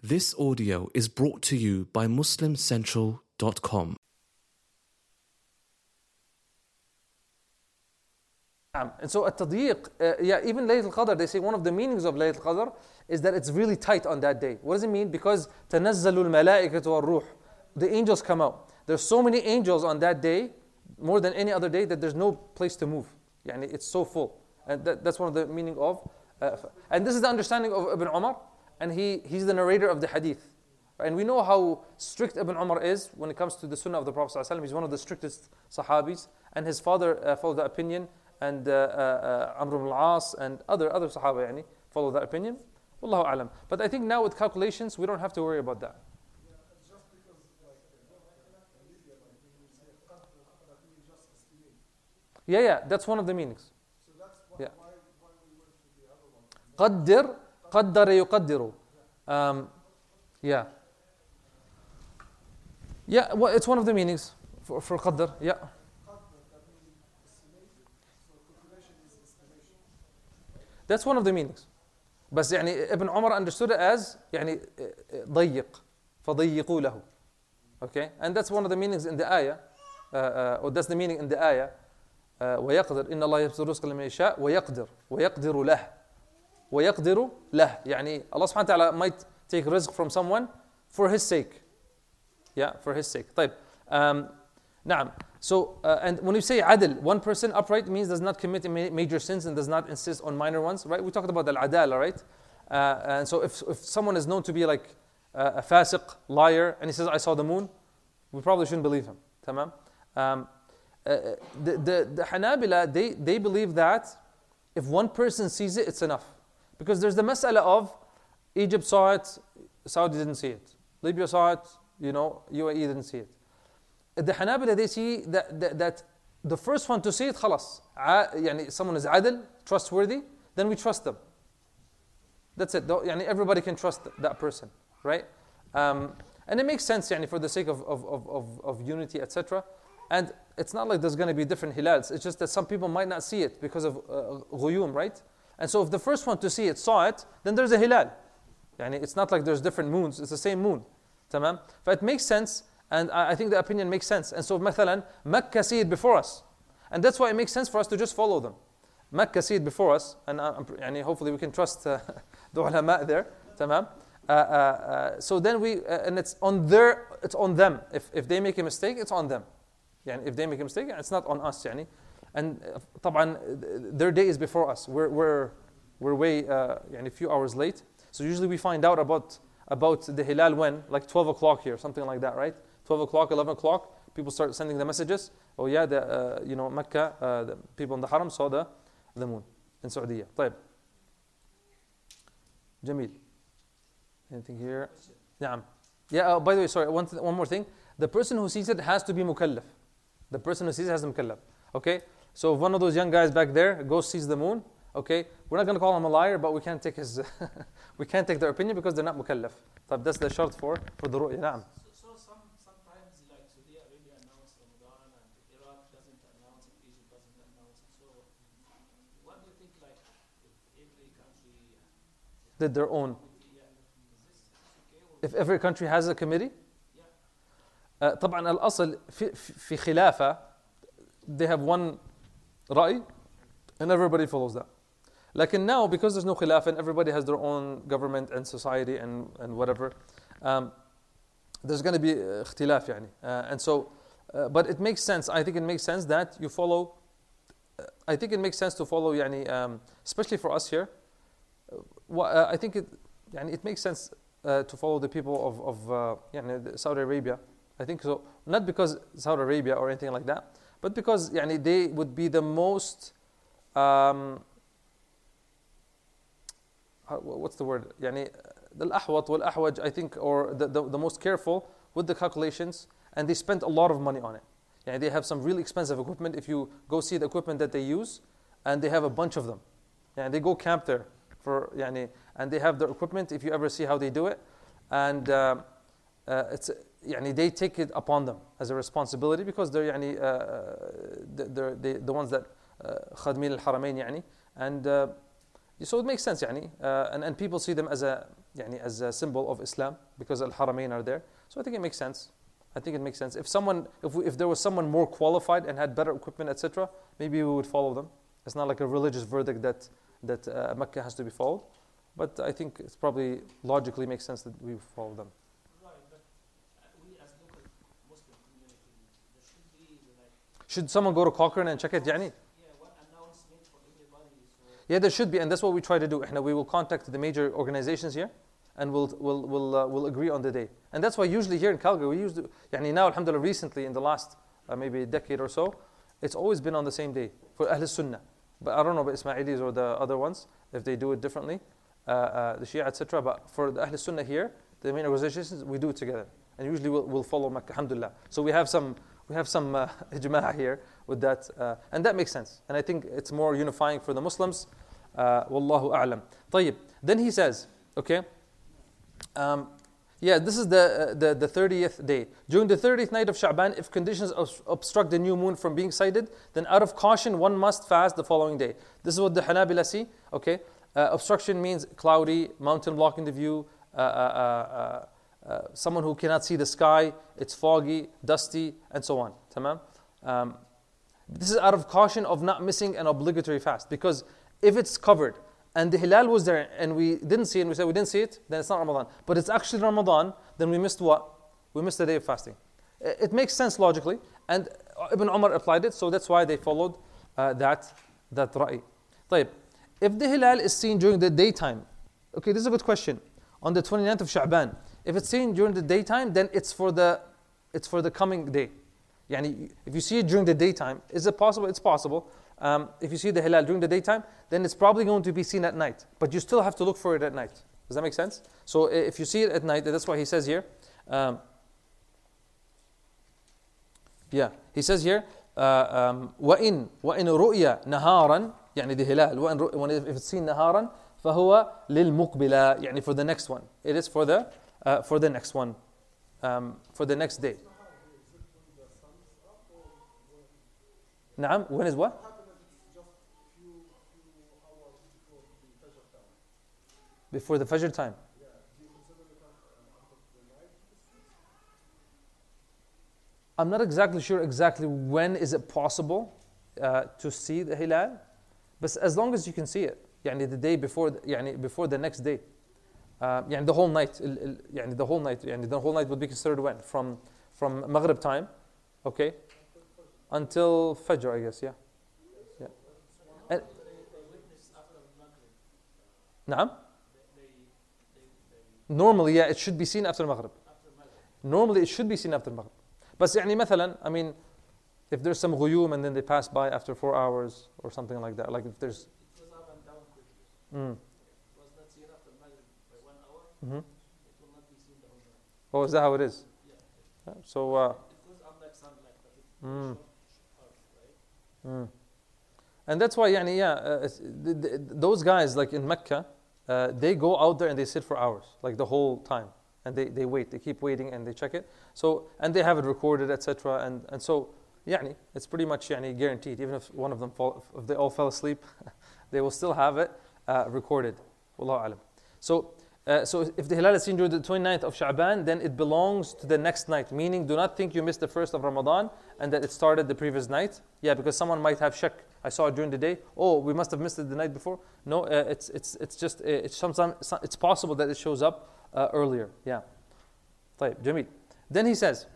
This audio is brought to you by MuslimCentral.com. And so at-tadyiq, even Laylatul Qadr, they say one of the meanings of Laylatul Qadr is that it's really tight on that day. What does it mean? Because تَنَزَّلُ الْمَلَائِكَةُ وَالْرُوحُ, the angels come out. There's so many angels on that day, more than any other day, that there's no place to move. Yani it's so full. And that's one of the meaning of, and this is the understanding of Ibn Umar, and he's the narrator of the hadith. And we know how strict Ibn Umar is when it comes to the sunnah of the Prophet ﷺ. He's one of the strictest sahabis, and his father followed the opinion, and Amr ibn al-As and other Sahaba follow that opinion. Wallahu a'lam. But I think now with calculations, we don't have to worry about that. Yeah, that's one of the meanings. So that's why we went to the other one. قدر يقدر. Yeah, well, it's one of the meanings for قدر. Yeah. That's one of the meanings. But Ibn Umar understood it as ضيق فضيقوا له. Okay, and that's one of the meanings in the ayah, or that's the meaning in the ayah. ويقدر إن الله يبسط الرزق لمن يشاء ويقدر له يعني Allah subhanahu wa ta'ala might take rizq from someone for his sake. Yeah, for his sake. طيب. نعم. So, and when you say adl, one person upright means does not commit major sins and does not insist on minor ones, right? We talked about al-adala, right? And so if someone is known to be like a fasiq, liar, and he says, I saw the moon, we probably shouldn't believe him. Tamam? The Hanabila, they believe that if one person sees it, it's enough. Because there's the mas'ala of Egypt saw it, Saudi didn't see it. Libya saw it, UAE didn't see it. The Hanabila, they see that the first one to see it, khalas. Someone is adl, trustworthy, then we trust them. That's it. Everybody can trust that person, right? And it makes sense for the sake of unity, etc. And it's not like there's going to be different hilals. It's just that some people might not see it because of ghuyum, right? And so if the first one to see it saw it, then there's a hilal. It's not like there's different moons. It's the same moon. Tamam? But it makes sense, and I think the opinion makes sense. And so, مثلا, Mecca see it before us. And that's why it makes sense for us to just follow them. Mecca see it before us, and hopefully we can trust the ulama there. Tamam? So then and it's on them. If they make a mistake, it's on them. If they make a mistake, it's not on us. And طبعا their day is before us. We're way a few hours late. So usually we find out about the hilal when, like 12 o'clock here, something like that, right? 12 o'clock, 11 o'clock, people start sending the messages. Oh yeah, Mecca, the people in the Haram saw the moon in Saudi. طيب. Jamil. Anything here? نعم. Yeah, by the way, sorry, one more thing. The person who sees it has to be mukallaf. The person who sees it has to be mukallaf. Okay? So if one of those young guys back there goes sees the moon, okay, we're not going to call him a liar, but we can't take we can't take their opinion because they're not mukallaf. So that's the shart for the ru'ya. Na'am. So sometimes like Saudi Arabia announces Ramadan and Iraq doesn't announce it, Egypt doesn't announce it. So what do you think like if every country did their own? Yeah, is this okay? If every country has a committee? Yeah. طبعا الأصل في خلافة they have one رأي and everybody follows that. Like now, because there's no khilaf and everybody has their own government and society and whatever, there's going to be اختلاف and so, but it makes sense. I think it makes sense that you follow. I think it makes sense to follow especially for us here. I think it makes sense to follow the people of Saudi Arabia. I think so, not because Saudi Arabia or anything like that, but because they would be the most what's the word? The al-ahwat wal-ahwaj, I think, or the most careful with the calculations, and they spent a lot of money on it. They have some really expensive equipment. If you go see the equipment that they use, and they have a bunch of them. They go camp there and they have their equipment. If you ever see how they do it, and it's they take it upon them as a responsibility because they're the ones that خادمين الحرمين and so it makes sense and people see them as a يعني as a symbol of Islam because Al-Haramain are there. So I think it makes sense. I think it makes sense. If there was someone more qualified and had better equipment, etc., maybe we would follow them. It's not like a religious verdict that Mecca has to be followed. But I think it's probably logically makes sense that we follow them. Right, but we as local Muslim community, there should be like, Should someone go to Cochrane and check it, يعني? yeah, one announcement for everybody. So Yeah, there should be, and that's what we try to do. We will contact the major organizations here, and we'll agree on the day. And that's why usually here in Calgary, we used to, يعني now, alhamdulillah, recently in the last maybe a decade or so, it's always been on the same day for Ahl Sunnah. But I don't know about Ismailis or the other ones, if they do it differently, the Shia, etc. But for the Ahl Sunnah here, the main organizations, we do it together. And usually we'll follow Makkah, alhamdulillah. So we have some ijma' here with that. And that makes sense. And I think it's more unifying for the Muslims. Wallahu a'lam. طيب. Then he says, okay, yeah, this is the 30th day. During the 30th night of Sha'ban, if conditions obstruct the new moon from being sighted, then out of caution, one must fast the following day. This is what the Hanabila see. Okay, obstruction means cloudy, mountain blocking the view, someone who cannot see the sky, it's foggy, dusty, and so on. Tamam? This is out of caution of not missing an obligatory fast. Because if it's covered, and the hilal was there, and we didn't see it, and we said we didn't see it, then it's not Ramadan. But it's actually Ramadan, then we missed what? We missed the day of fasting. It makes sense logically, and Ibn Umar applied it, so that's why they followed that ra'i. طيب. If the hilal is seen during the daytime, okay, this is a good question. On the 29th of Sha'ban, if it's seen during the daytime, then it's for the coming day. Yani, if you see it during the daytime, is it possible? It's possible. If you see the hilal during the daytime, then it's probably going to be seen at night. But you still have to look for it at night. Does that make sense? So if you see it at night, that's why he says here. Yeah, he says here, وَإِن رُؤْيَ نَهَارًا يعني the hilal. If it's seen نهارًا فهو للمقبلة يعني for the next one. It is for the next one, for the next day. نعم. When is what? Before the Fajr time. I'm not exactly sure when is it possible to see the hilal, but as long as you can see it, يعني the day before, يعني before the next day, يعني the whole night, يعني the whole night would be considered when? From Maghrib time, okay, until Fajr, I guess, yeah. And, نعم. Normally, yeah, it should be seen after Maghrib. Normally, it should be seen after Maghrib. But يعني مثلا, I mean, if there's some ghuyum and then they pass by after 4 hours or something like that, like if there's... it was up and down quickly. It was not seen after Maghrib by 1 hour. Mm-hmm. It will not be seen the whole night. Oh, is that how it is? Yeah. So... it goes up like sunlight, but it's short, right? And that's why, يعني, yeah, those guys like in Mecca, they go out there and they sit for hours, like the whole time. And they wait, they keep waiting and they check it. So, and they have it recorded, etc. And so, يعني, it's pretty much يعني, guaranteed. Even if one of them if they all fell asleep, they will still have it recorded. Wallahu alam. So if the hilal is seen during the 29th of Sha'ban, then it belongs to the next night. Meaning, do not think you missed the first of Ramadan and that it started the previous night. Yeah, because someone might have shak. I saw it during the day. Oh, we must have missed it the night before. No, it's just sometimes it's possible that it shows up earlier. Yeah. طيب, جميل. Then he says,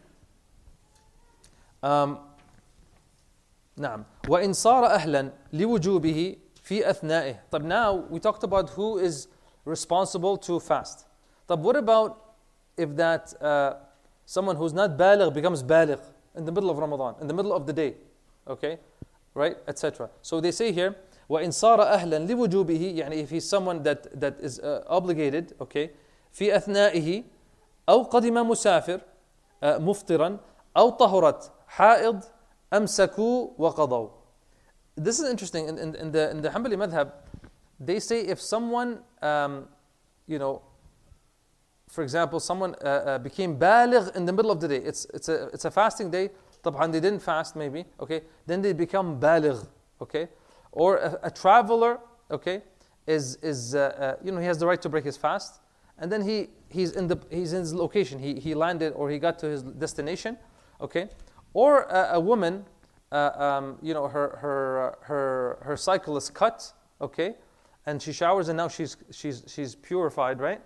نعم. وإن صار أهلا لوجوبه في أثنائه. طيب, now we talked about who is responsible to fast. طب, what about if that someone who's not baligh becomes baligh in the middle of Ramadan, in the middle of the day, okay, right, etc. So they say here, وإن صار أهلا لوجوبه, يعني if he's someone that is obligated, okay, في أثنائه أو قدم مسافر مفطرا أو طهرت حائض أمسكوا وقضوا. This is interesting. In the Hanbali madhab, they say if someone, you know, for example, someone became baligh in the middle of the day, it's a fasting day, طبعا they didn't fast maybe, okay, then they become baligh, okay, or a traveler, okay, is you know, he has the right to break his fast, and then he's in his location. He landed or he got to his destination, okay? Or a woman, her cycle is cut, okay, and she showers and now she's purified, right?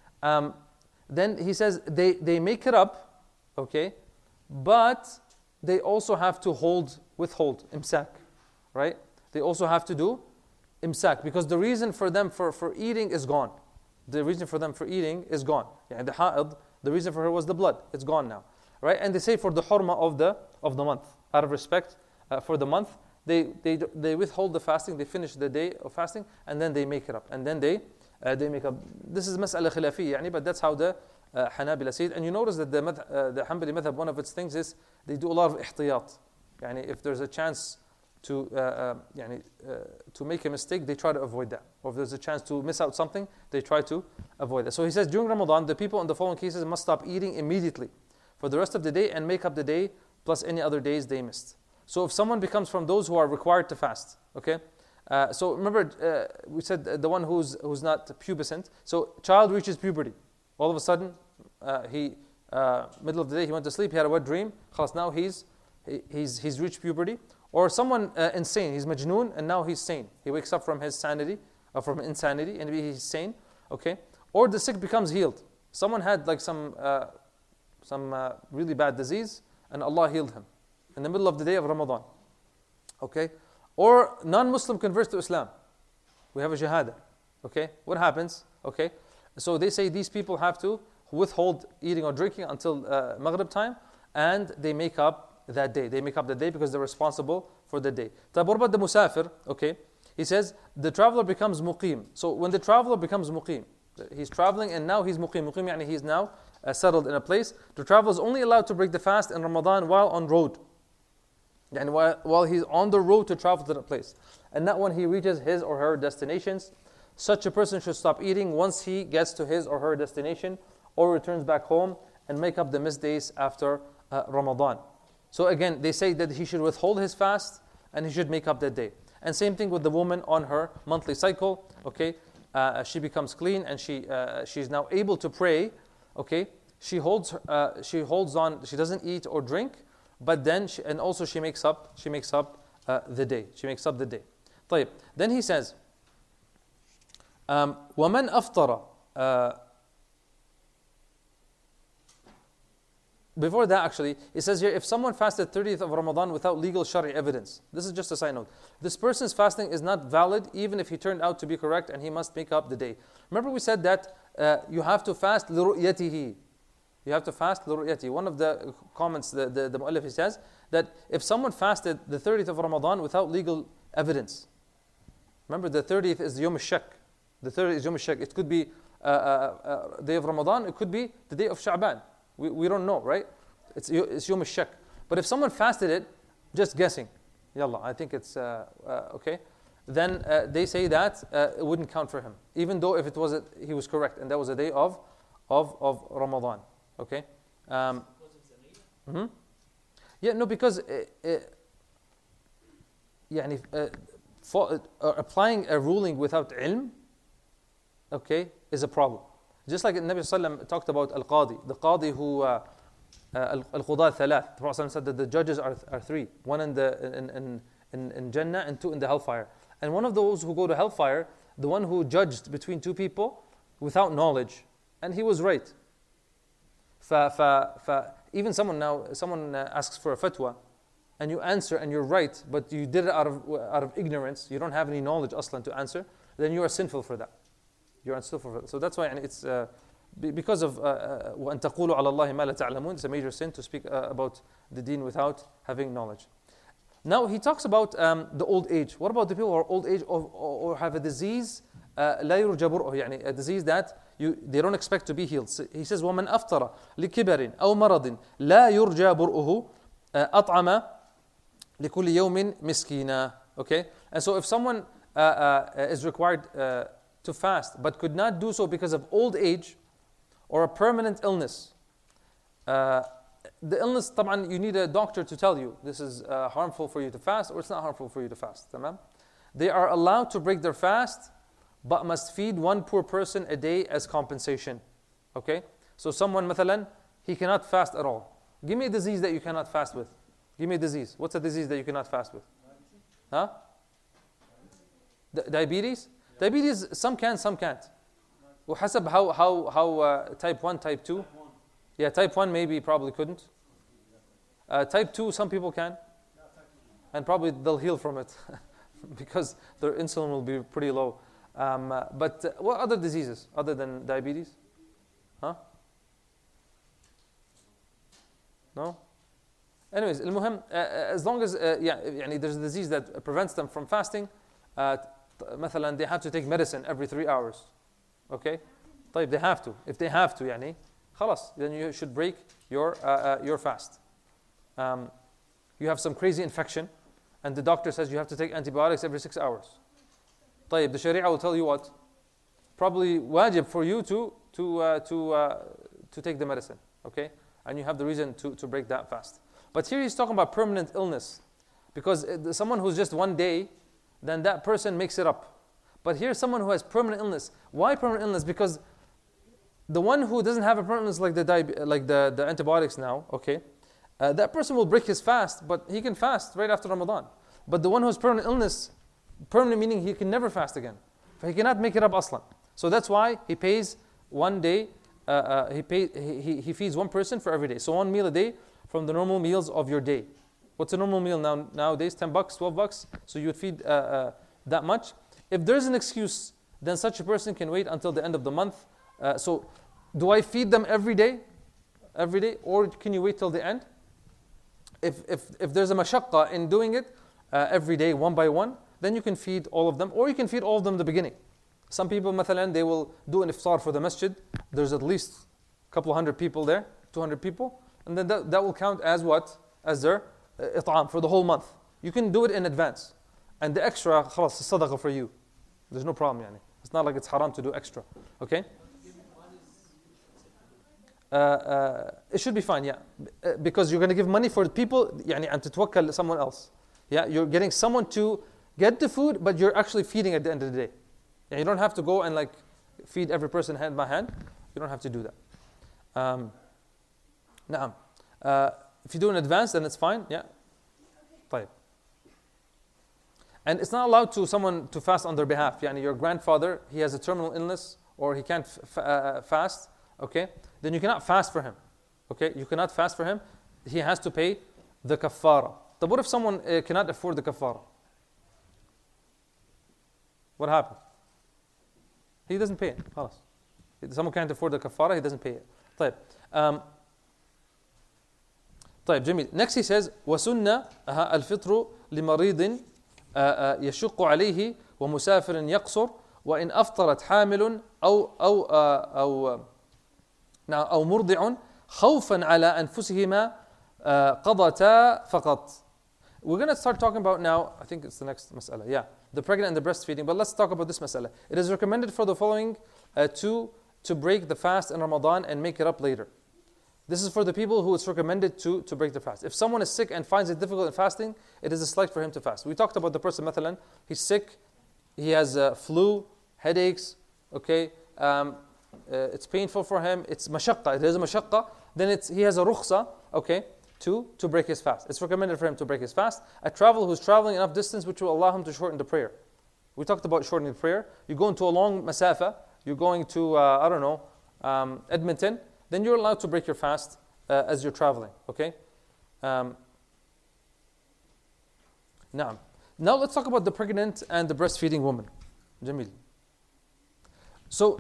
Then he says they make it up, okay, but they also have to withhold imsak, right? They also have to do imsak because the reason for them for eating is gone. The reason for them for eating is gone. Yeah, the ha'id, the reason for her was the blood. It's gone now, right? And they say for the hurma of the month, out of respect for the month, they withhold the fasting. They finish the day of fasting, and then they make it up. And then they make up. This is mas'ala khilafiyya, but that's how the Hanabila say it. And you notice that the Hanbali madhab, one of its things is they do a lot of ihtiyat. If there's a chance to make a mistake, they try to avoid that. Or if there's a chance to miss out something, they try to avoid that. So he says during Ramadan, the people in the following cases must stop eating immediately for the rest of the day and make up the day plus any other days they missed. So if someone becomes from those who are required to fast, okay? So remember, we said the one who's not pubescent. So child reaches puberty. All of a sudden, middle of the day, he went to sleep, he had a wet dream. Now he's reached puberty. Or someone insane, he's majnoon, and now he's sane. He wakes up from his sanity, or from insanity, and he's sane, okay? Or the sick becomes healed. Someone had like some really bad disease, and Allah healed him in the middle of the day of Ramadan, okay? Or non-Muslim converts to Islam. We have a shahada, okay? What happens, okay? So they say these people have to withhold eating or drinking until Maghrib time, and they make up that day. They make up the day because they're responsible for the day. What about the musafir? Okay, he says the traveler becomes muqim. So when the traveler becomes muqim, he's traveling and now he's muqim. Muqim yani he's now settled in a place. The traveler is only allowed to break the fast in Ramadan while on road. And while he's on the road to travel to that place. And not when he reaches his or her destinations. Such a person should stop eating once he gets to his or her destination or returns back home and make up the missed days after Ramadan. So again, they say that he should withhold his fast and he should make up that day. And same thing with the woman on her monthly cycle. Okay, she becomes clean and she's now able to pray. Okay, she holds on. She doesn't eat or drink, but then she makes up the day. She makes up the day. طيب. Then he says, وَمَنْ أَفْطَرَ. Before that, actually, it says here, if someone fasted 30th of Ramadan without legal Shari evidence, this is just a side note. This person's fasting is not valid even if he turned out to be correct and he must make up the day. Remember we said that you have to fast لِرُؤْيَتِهِ. You have to fast لِرُؤْيَتِهِ. One of the comments, the Mu'allif, he says that if someone fasted the 30th of Ramadan without legal evidence, remember the 30th is Yom al-Shak. The 30th is Yom al-Shak. It could be day of Ramadan, it could be the day of Sha'ban. We don't know, right? It's Yom al-Shak. But if someone fasted it, just guessing, yallah, I think it's okay, then they say that it wouldn't count for him, even though if he was correct and that was a day of Ramadan, okay? Yeah, no, because applying a ruling without ilm, okay, is a problem. Just like Nabi Sallam talked about Al-Qadi, the Qadi who, Al-Qudah Thalath. The Prophet said that the judges are three, one in Jannah and two in the hellfire. And one of those who go to hellfire, the one who judged between two people without knowledge, and he was right. Even someone asks for a fatwa, and you answer and you're right, but you did it out of ignorance, you don't have any knowledge aslan to answer, then you are sinful for that. You're unskillful for that. So that's why it's because of وَأَن تَقُولُوا عَلَى اللَّهِ مَا لَا تَعْلَمُونَ. It's a major sin to speak about the deen without having knowledge. Now he talks about the old age. What about the people who are old age or have a disease لا يرجى برؤه, يعني a disease that they don't expect to be healed. He says وَمَنْ أَفْطَرَ لِكِبَرٍ أَوْ مَرَضٍ لَا يُرْجَى بُرْؤُهُ أَطْعَمَ لِكُلِّ يَوْمٍ مِسْكِينًا. Okay, and so if someone is required to fast, but could not do so because of old age or a permanent illness. The illness, طبعا, you need a doctor to tell you this is harmful for you to fast or it's not harmful for you to fast. They are allowed to break their fast, but must feed one poor person a day as compensation. Okay? So someone, مثلا, he cannot fast at all. Give me a disease that you cannot fast with. Give me a disease. What's a disease that you cannot fast with? Huh? Diabetes? Diabetes, some can, some can't. وحسب how type 1, type 2. Yeah, type 1 maybe probably couldn't. Type 2, some people can. And probably they'll heal from it because their insulin will be pretty low. But what other diseases other than diabetes? Huh? No? Anyways, المهم, as long as يعني there's a disease that prevents them from fasting, مثلا they have to take medicine every 3 hours. Okay? طيب, they have to. If they have to, يعني, خلاص, then you should break your fast. You have some crazy infection, and the doctor says you have to take antibiotics every 6 hours. طيب, the Sharia will tell you what? Probably wajib for you to take the medicine. Okay? And you have the reason to break that fast. But here he's talking about permanent illness. Because someone who's just one day, then that person makes it up. But here's someone who has permanent illness. Why permanent illness? Because the one who doesn't have a permanent illness like the antibiotics now, okay, that person will break his fast, but he can fast right after Ramadan. But the one who has permanent illness, permanent meaning he can never fast again. He cannot make it up aslan. So that's why he pays one day, he feeds one person for every day. So one meal a day from the normal meals of your day. What's a normal meal nowadays? $10, $12. So you would feed that much. If there's an excuse, then such a person can wait until the end of the month. So do I feed them every day? Every day? Or can you wait till the end? If there's a mashaqqa in doing it every day, one by one, then you can feed all of them. Or you can feed all of them in the beginning. Some people, مثلا, they will do an iftar for the masjid. There's at least a couple hundred people there, 200 people. And then that will count as what? As their it'am for the whole month. You can do it in advance. And the extra, خلاص, is sadaqah for you. There's no problem, يعني. It's not like it's haram to do extra. Okay? It should be fine, yeah. Because you're going to give money for people, يعني, and to tawakkal someone else. Yeah, you're getting someone to get the food, but you're actually feeding at the end of the day. Yeah, you don't have to go and like feed every person hand by hand. You don't have to do that. Naam. If you do in advance, then it's fine. Yeah. طيب. And it's not allowed to someone to fast on their behalf. Yani your grandfather, he has a terminal illness or he can't fast. Okay. Then you cannot fast for him. Okay. You cannot fast for him. He has to pay the kaffara. But what if someone cannot afford the kaffara? What happens? He doesn't pay it. خلاص. Someone can't afford the kaffara, he doesn't pay it. طيب. طيب, جميل. Next he says, وسنة الفطر لمريض يشق عليه ومسافر يقصر وإن أفطرت حامل أو مرضع خوفا على أنفسهما قضتا فقط. We're going to start talking about now, I think it's the next mas'ala. Yeah, the pregnant and the breastfeeding. But let's talk about this mas'ala. It is recommended for the following to break the fast in Ramadan and make it up later. This is for the people who it's recommended to break the fast. If someone is sick and finds it difficult in fasting, it is a slight for him to fast. We talked about the person, مثلا, he's sick, he has flu, headaches, okay, it's painful for him, it's mashaqqa, it is a mashaqqa, then he has a rukhsa, okay, to break his fast. It's recommended for him to break his fast. A traveler who's traveling enough distance which will allow him to shorten the prayer. We talked about shortening the prayer. You go into a long masafa, you're going to, Edmonton, then you're allowed to break your fast as you're traveling, okay? Now let's talk about the pregnant and the breastfeeding woman. Jamil. So,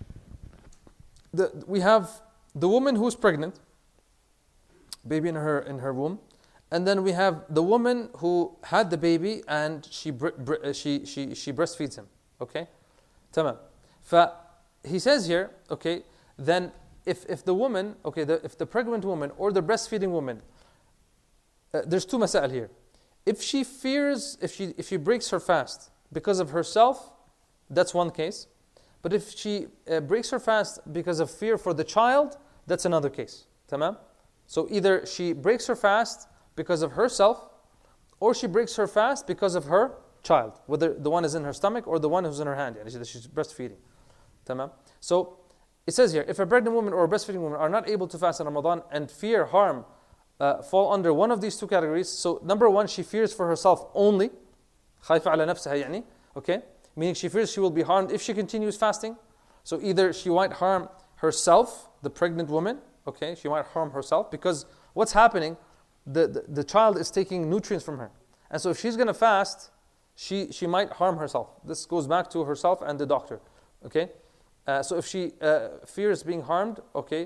we have the woman who's pregnant, baby in her womb, and then we have the woman who had the baby and she breastfeeds him, okay? Tamam. He says here, okay, then if the woman, okay, if the pregnant woman or the breastfeeding woman, there's two masail here. If she fears, if she breaks her fast because of herself, that's one case. But if she breaks her fast because of fear for the child, that's another case. Tamam? So either she breaks her fast because of herself, or she breaks her fast because of her child, whether the one is in her stomach or the one who's in her hand, يعني she's breastfeeding. تمام. So it says here, if a pregnant woman or a breastfeeding woman are not able to fast in Ramadan and fear harm fall under one of these two categories. So number one, she fears for herself only. خايفة على نفسها يعني. Okay? Meaning she fears she will be harmed if she continues fasting. So either she might harm herself, the pregnant woman, okay, she might harm herself because what's happening, the child is taking nutrients from her. And so if she's going to fast, she might harm herself. This goes back to herself and the doctor, okay? So if she fears being harmed, okay,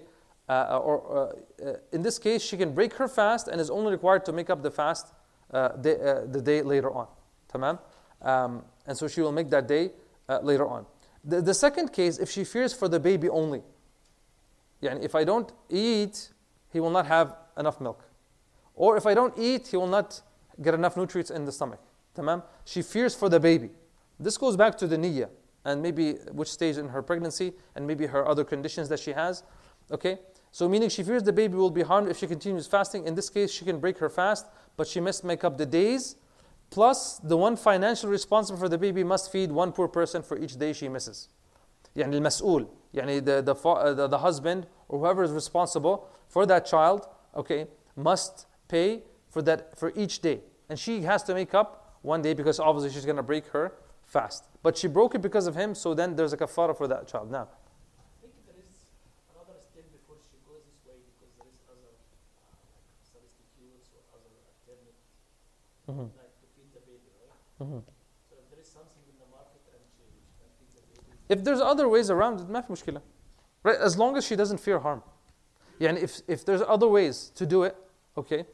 in this case, she can break her fast and is only required to make up the fast the day later on. Tamam? And so she will make that day later on. The second case, if she fears for the baby only. Yani if I don't eat, he will not have enough milk. Or if I don't eat, he will not get enough nutrients in the stomach. Tamam? She fears for the baby. This goes back to the niyyah and maybe which stage in her pregnancy and maybe her other conditions that she has. Okay? So meaning she fears the baby will be harmed if she continues fasting. In this case, she can break her fast, but she must make up the days. Plus, the one financially responsible for the baby must feed one poor person for each day she misses. يعني المسؤول, يعني the husband or whoever is responsible for that child, okay, must pay for each day. And she has to make up one day because obviously she's going to break her fast. But she broke it because of him, so then there's a kafara for that child. Now, I think there is another step before she goes this way because there is other like substitutes or other alternatives like to feed the baby, right? So if there is something in the market and she can feed the baby. if there's other ways around it, ما في مشكلة. Right? As long as she doesn't fear harm. يعني if there's other ways to do it, okay.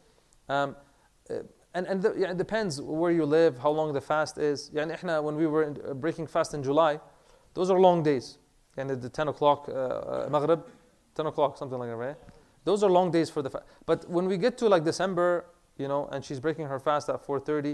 It depends where you live, how long the fast is. يعني إحنا when we were breaking fast in July, those are long days. يعني the 10 o'clock Maghrib, 10 o'clock, something like that, right? Those are long days for the fast. But when we get to like December, you know, and she's breaking her fast at 4:30,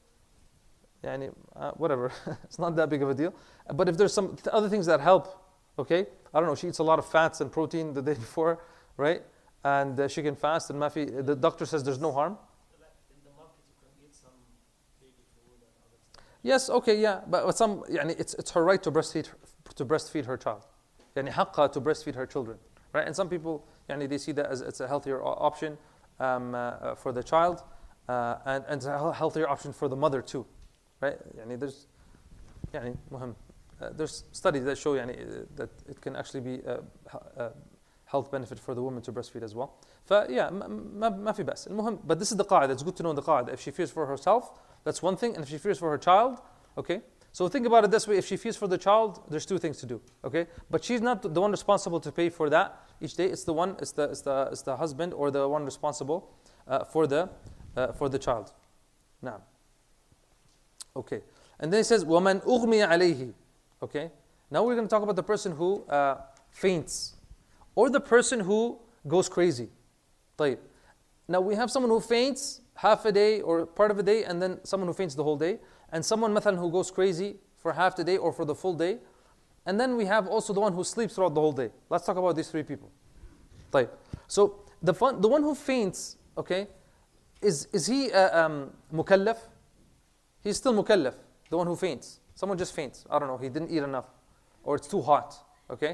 يعني whatever, it's not that big of a deal. But if there's some other things that help, okay, I don't know, she eats a lot of fats and protein the day before, right? And she can fast, and the doctor says there's no harm. In the market you can get some baby food and other stuff. Yes, okay, yeah, but some, يعني it's her right to breastfeed her child. يعني حقها to breastfeed her children, right? And some people, يعني they see that as it's a healthier option for the child, and it's a healthier option for the mother too, right? يعني there's, يعني مهم. There's studies that show يعني that it can actually be a health benefit for the woman to breastfeed as well. فyeah, ما في بأس. المهم, but this is the قاعدة. It's good to know the قاعدة. If she fears for herself, that's one thing, and if she fears for her child, okay. So think about it this way: if she fears for the child, there's two things to do, okay. But she's not the one responsible to pay for that each day. It's the husband or the one responsible for the child. Now, okay. And then it says, وَمَنْ أُغْمِيَ عَلَيْهِ. Okay. Now we're going to talk about the person who faints, or the person who goes crazy. طيب. Now we have someone who faints half a day or part of a day, and then someone who faints the whole day, and someone مثلا who goes crazy for half the day or for the full day, and then we have also the one who sleeps throughout the whole day. Let's talk about these three people. طيب. So the one who faints, okay, is he mukallaf? He's still mukallaf. The one who faints. Someone just faints. I don't know, he didn't eat enough, or it's too hot, okay?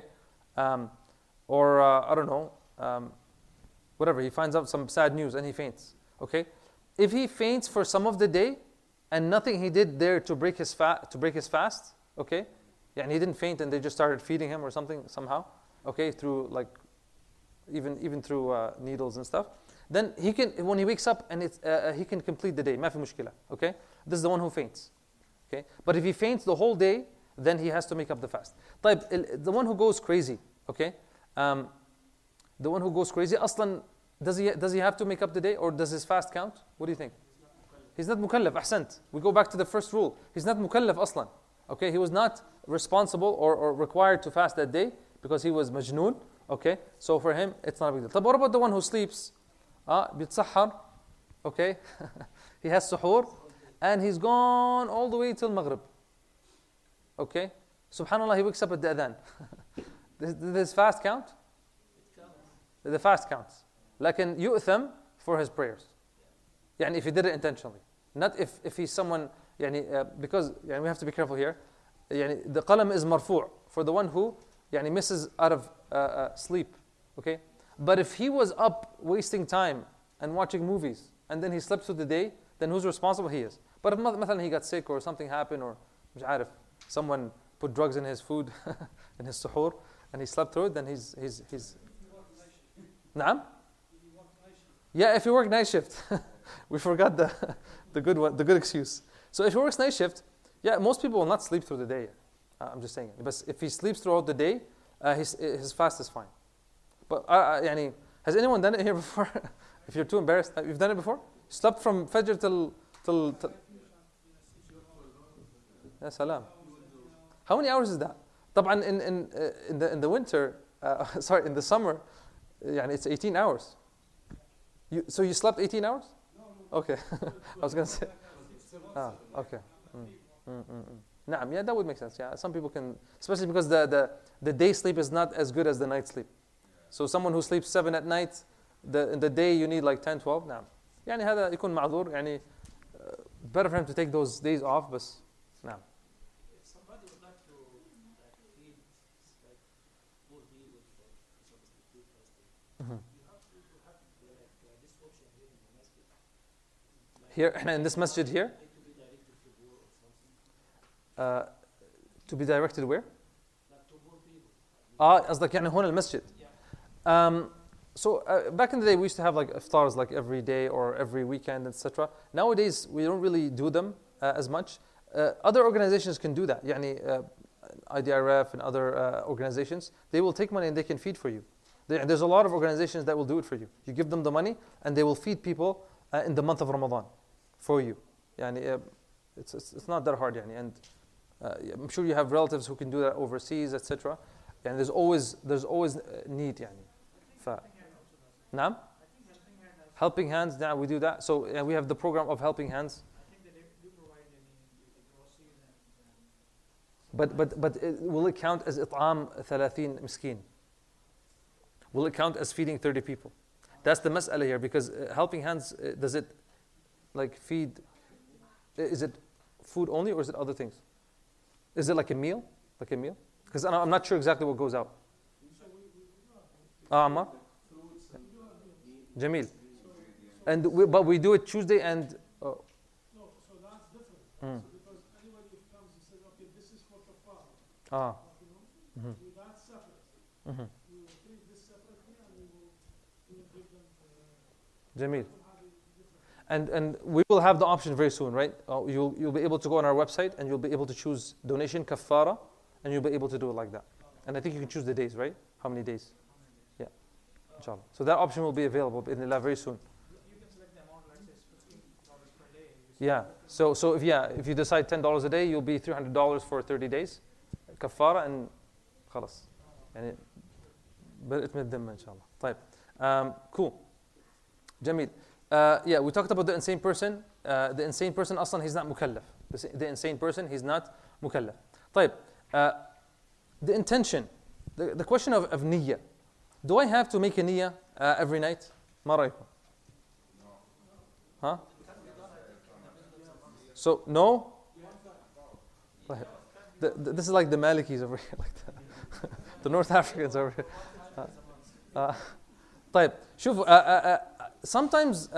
Or I don't know, whatever, he finds out some sad news and he faints, okay? If he faints for some of the day and nothing he did there to break his fast, okay? Yeah, and he didn't faint and they just started feeding him or something somehow, okay, through like even through needles and stuff. Then he can, when he wakes up and he can complete the day. ما في مشكلة, okay? This is the one who faints. Okay? But if he faints the whole day, then he has to make up the fast. طيب, the one who goes crazy, okay? The one who goes crazy, أصلا, does he have to make up the day, or does his fast count? What do you think? He's not mukallaf. أحسنت. We go back to the first rule. He's not mukallaf أصلا. Okay? He was not responsible or required to fast that day because he was majnoon. Okay? So for him, it's not a big deal. طيب, what about the one who sleeps? بيتسحر. Okay? He has suhoor. And he's gone all the way till Maghrib. Okay? Subhanallah, he wakes up at the adhan. Does his fast count? It counts. The fast counts. لكن يؤثم for his prayers. يعني if he did it intentionally. Not if he's someone because يعني we have to be careful here. يعني the qalam is marfu' for the one who يعني misses out of sleep. Okay? But if he was up wasting time and watching movies and then he slept through the day, then who's responsible? He is. But if مثلا he got sick or something happened or مش عارف, someone put drugs in his food, in his suhoor, and he slept through it, then he's نعم? Yeah, if he worked night shift. We forgot the good one, the good excuse. So if he works night shift, yeah, most people will not sleep through the day. I'm just saying. But if he sleeps throughout the day, his fast is fine. But يعني, has anyone done it here before? If you're too embarrassed, you've done it before? Slept from Fajr till Ya salam. How many hours is that? طبعا in the winter, sorry, in the summer, يعني it's 18 hours. So you slept 18 hours? Okay. I was going to say. Okay. Naam, yeah, that would make sense. Yeah, some people can, especially because the day sleep is not as good as the night sleep. So someone who sleeps 7 at night, in the day you need like 10, 12. نعم. يعني هذا يكون معذور. يعني better for him to take those days off. بس نعم. If somebody would like to feed like poor people for substitute fasting, you have like this option here in the masjid. Here, إحنا in this masjid here. To be directed where? Like to poor people. قصدك يعني هون المسجد. So back in the day, we used to have like iftars like every day or every weekend, etc. Nowadays, we don't really do them as much. Other organizations can do that. يعني IDRF and other organizations, they will take money and they can feed for you. There's a lot of organizations that will do it for you. You give them the money and they will feed people in the month of Ramadan for you. يعني it's not that hard. يعني, and I'm sure you have relatives who can do that overseas, etc. And there's always need. يعني. نعم? Helping Hands, now we do that. So we have the program of Helping Hands. I think they do provide any groceries But will it count as إطعام 30 مسكين? Will it count as feeding 30 people? That's the mas'ala here, because Helping Hands, does it like feed, is it food only or is it other things? Is it like a meal? Like a meal? Because I'm not sure exactly what goes out. Ammar? Jamil. But we do it Tuesday and... No, so that's different. So because anybody who comes and says, okay, this is for kafara, so that's separate. We will treat this separately and we will give them Jamil. And we will have the option very soon, right? You'll be able to go on our website and you'll be able to choose donation kafara, and you'll be able to do it like that. And I think you can choose the days, right? How many days? Yeah, inshallah. So that option will be available very soon. You can select the amount, like say $15 per day. Yeah. So if you decide $10 a day, you'll be $300 for 30 days, kafara, and خلاص. يعني بدأت من الذمة إن شاء الله. طيب. Cool. Jamil. Yeah, we talked about the insane person. The insane person أصلا he's not mukallaf. The insane person he's not mukallaf. طيب. The intention. The question of niyyah. Do I have to make a niyyah every night? ما رأيكم? Huh? So no. This is like the Malikis over here, like the North Africans over here. طيب. شوف. Sometimes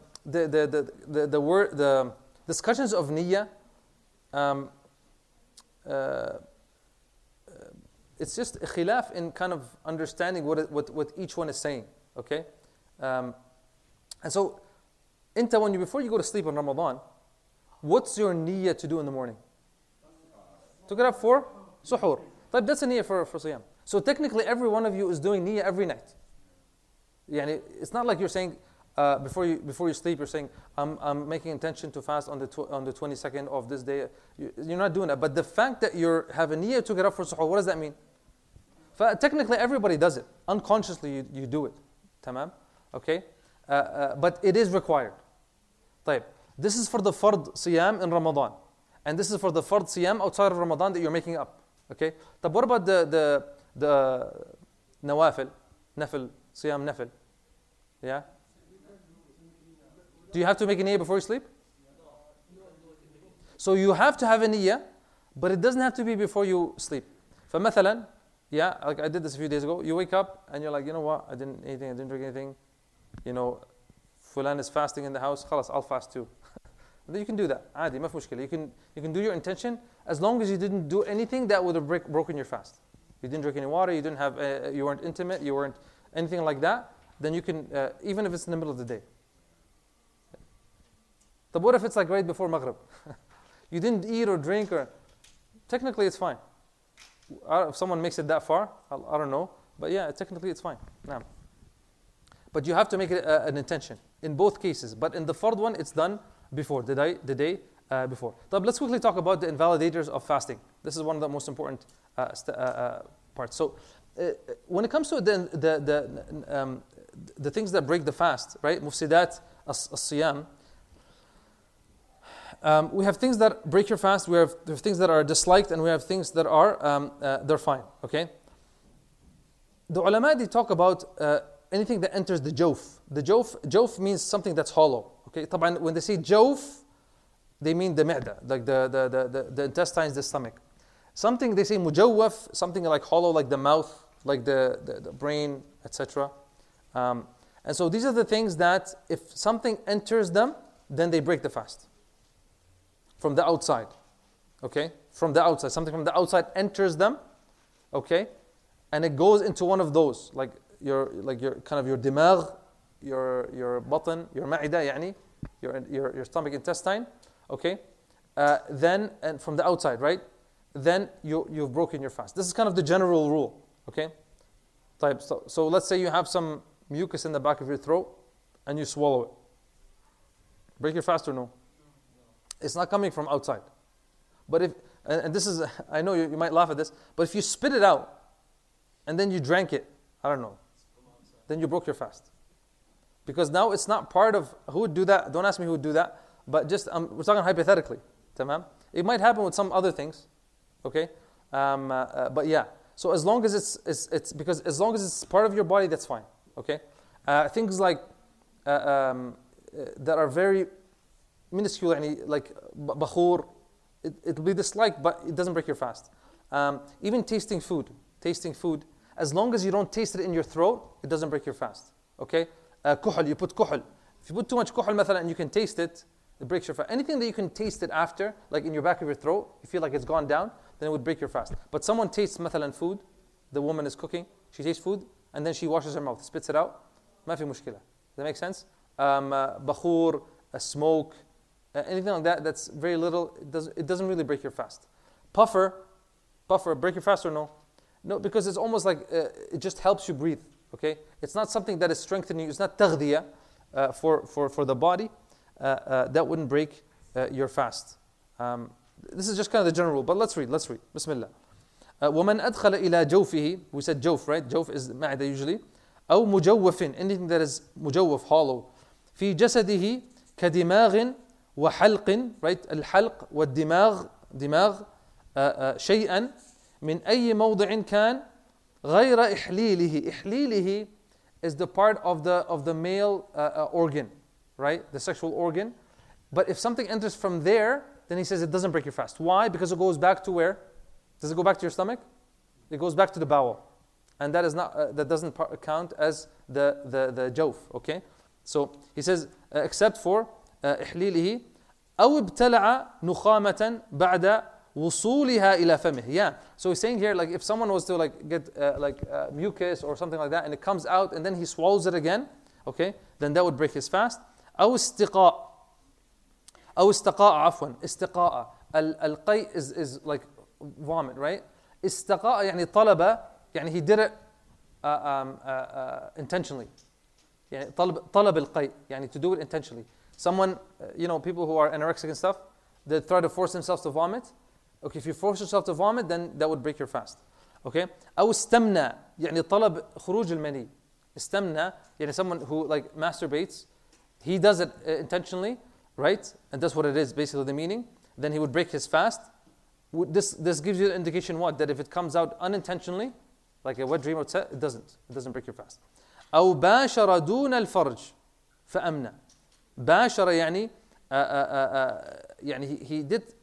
the discussions of niyyah, it's just a khilaf in kind of understanding what each one is saying. Okay, and so before you go to sleep on Ramadan, what's your niyyah to do in the morning? To get up for suhoor. طيب, that's a niyyah for siyam. So technically, every one of you is doing niyyah every night. يعني, it's not like you're saying before you sleep, you're saying I'm making intention to fast on the 22nd of this day. You're not doing that. But the fact that you have a niyyah to get up for suhoor, what does that mean? Technically, everybody does it. Unconsciously, you do it. Tamam? Okay? But it is required. طيب. This is for the fard siyam in Ramadan. And this is for the fard siyam outside of Ramadan that you're making up. Okay? But what about the nawafil, nafil, siyam nafil? Yeah? Do you have to make a niyyah before you sleep? So you have to have a niyyah, but it doesn't have to be before you sleep. فمثلا, yeah, like I did this a few days ago. You wake up and you're like, you know what? I didn't eat anything. I didn't drink anything. You know, fulan is fasting in the house. خلاص, I'll fast too. Then you can do that. عادي, ما في مشكلة. You can do your intention as long as you didn't do anything that would have broken your fast. You didn't drink any water. You didn't have. You weren't intimate. You weren't anything like that. Then you can, even if it's in the middle of the day. But what if it's like right before Maghrib? You didn't eat or drink, or technically it's fine. If someone makes it that far, I don't know. But yeah, technically it's fine. Nah. But you have to make it an intention in both cases. But in the fard one, it's done before, the day before. But let's quickly talk about the invalidators of fasting. This is one of the most important parts. So when it comes to the things that break the fast, right? Mufsidat as-siyam. We have things that break your fast. We have things that are disliked, and we have things that are they're fine. Okay. The ulama, they talk about anything that enters the jawf. The jawf means something that's hollow. Okay. طبعا when they say jawf, they mean the mi'da, like the intestines, the stomach. Something they say mujawwaf, something like hollow, like the mouth, like the brain, etc. And so these are the things that if something enters them, then they break the fast. From the outside, okay? From the outside, something from the outside enters them, okay? And it goes into one of those, like your kind of your dimagh, your batan, your ma'ida, يعني, your stomach intestine, okay? Then, and from the outside, right? Then you've broken your fast. This is kind of the general rule, okay? So let's say you have some mucus in the back of your throat and you swallow it. Break your fast or no? It's not coming from outside. But if, and this is, I know you might laugh at this, but if you spit it out and then you drank it, I don't know, then you broke your fast. Because now it's not part of, who would do that? Don't ask me who would do that, but just, we're talking hypothetically. Tamam? It might happen with some other things, okay? But yeah, so as long as it's because as long as it's part of your body, that's fine, okay? Things like, that are very minuscule, like bakhur, it'll be disliked, but it doesn't break your fast. Even tasting food, as long as you don't taste it in your throat, it doesn't break your fast. Okay? Kuhul, you put kuhul. If you put too much kuhul, مثلا, and you can taste it, it breaks your fast. Anything that you can taste it after, like in your back of your throat, you feel like it's gone down, then it would break your fast. But someone tastes مثلا food, the woman is cooking, she tastes food, and then she washes her mouth, spits it out, ما في مشكلة. Does that make sense? Bakhur, smoke, anything like that, that's very little, it doesn't really break your fast. Puffer, break your fast or no? No, because it's almost like it just helps you breathe, okay? It's not something that is strengthening you, it's not taghdiya for the body, that wouldn't break your fast. This is just kind of the general rule, but let's read. Bismillah. وَمَنْ أَدْخَلَ إِلَى جَوْفِهِ, we said jawf, right? Jawf is ma'ida usually. أو مجوف, anything that is مجوف, hollow. في جسده كدماغ وحلق, right? الحلق والدماغ, دماغ شيئا من أي موضع كان غير إحليله. إحليله is the part of the male organ, right? The sexual organ. But if something enters from there, then he says it doesn't break your fast. Why? Because it goes back to where? Does it go back to your stomach? It goes back to the bowel. And that is not that doesn't count as the jawf, okay? So he says except for إحليله أو ابتلع نخامة بعد وصولها إلى فمه. Yeah. So he's saying here, like if someone was to like get mucus or something like that, and it comes out and then he swallows it again, okay, then that would break his fast. أو استقاء عفوا استقاء. القيء is like vomit, right? استقاء يعني طلب, يعني he did it intentionally. يعني طلب القيء, يعني to do it intentionally. Someone, people who are anorexic and stuff, they try to force themselves to vomit. Okay, if you force yourself to vomit, then that would break your fast. Okay? أو استمنى, يعني طلب خروج المني. استمنى, يعني someone who like masturbates, he does it intentionally, right? And that's what it is, basically the meaning. Then he would break his fast. This gives you an indication what? That if it comes out unintentionally, like a wet dream, it doesn't break your fast. أو باشر دون الفرج فأمنى. باشر يعني he did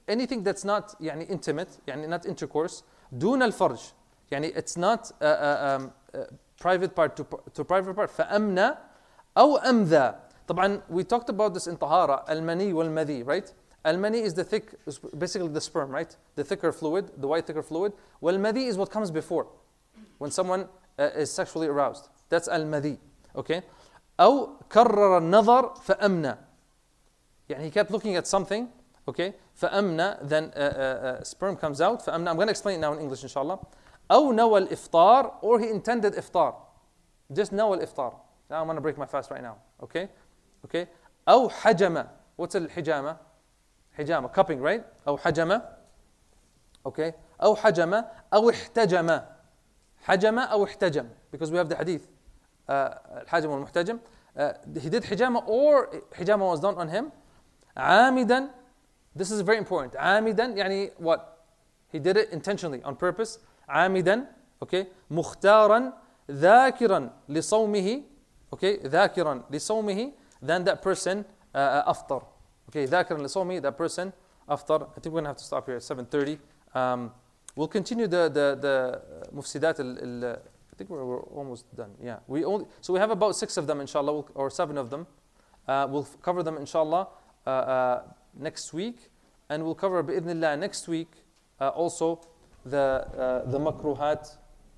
anything that's not يعني intimate, يعني not intercourse, دون الفرج, يعني it's not private part to private part, فأمنى أو أمذى. طبعا we talked about this in طهارة, المني والمذي, right? المني is the thick, basically the sperm, right? The thicker fluid, the white thicker fluid. والمذي is what comes before, when someone is sexually aroused. That's المذي, okay? أو كرر النظر فأمنى. يعني he kept looking at something, okay? فأمنى, then sperm comes out. فأمنى. I'm going to explain it now in English, inshallah. أو نوى الإفطار, or he intended إفطار. Just نوى الإفطار. Now I'm going to break my fast right now, okay? Okay? أو حجم. What's الحجامة? حجامة, cupping, right? أو حجم. Okay? أو حجم أو احتجم. حجم أو احتجم. Because we have the hadith. الحاجم والمحتجم. He did حجامة, or حجامة was done on him. عامدا. This is very important. عامدا يعني what? He did it intentionally, on purpose. عامدا. Okay? مختارا ذاكرا لصومه. Okay? ذاكرا لصومه. Then that person أفطر. Okay? ذاكرا لصومه. That person أفطر. I think we're going to have to stop here at 7:30. We'll continue the مفسدات I think we're almost done. Yeah, so we have about 6 of them, inshallah, or 7 of them. We'll cover them, inshallah, next week, and we'll cover bi'idhnillah next week also the makruhat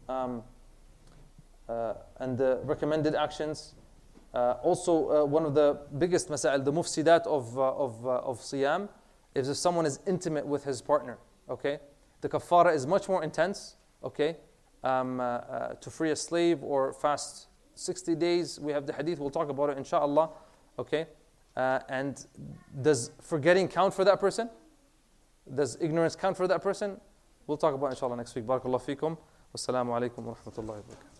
and the recommended actions. Also, one of the biggest masail, the mufsidat of siyam, is if someone is intimate with his partner. Okay, the kafara is much more intense. Okay. To free a slave or fast 60 days. We have the hadith, we'll talk about it inshallah. Okay? And does forgetting count for that person? Does ignorance count for that person? We'll talk about it inshallah next week. Barakallahu feekum. Wassalamu alaikum wa rahmatullahi wa barakatuh.